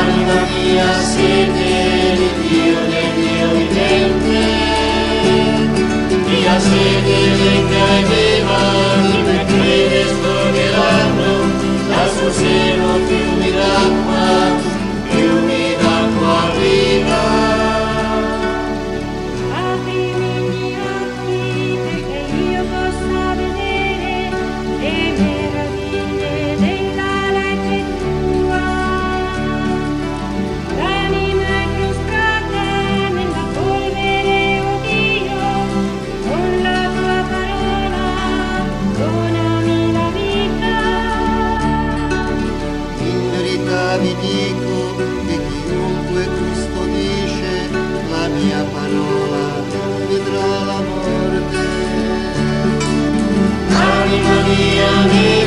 Anima mia, sete di Dio, del Dio vivente, mia sete venga e beva, chi per crede scorgeranno dal suo seno fiumi d'acqua viva. Aprimi gli occhi perché io possa vedere le meraviglie della legge tua. L'anima è prostrata nella polvere, oh Dio, con la tua parola donami la vita. In verità vi dico che chiunque custodisce la mia parola vedrà la morte. Anima mia,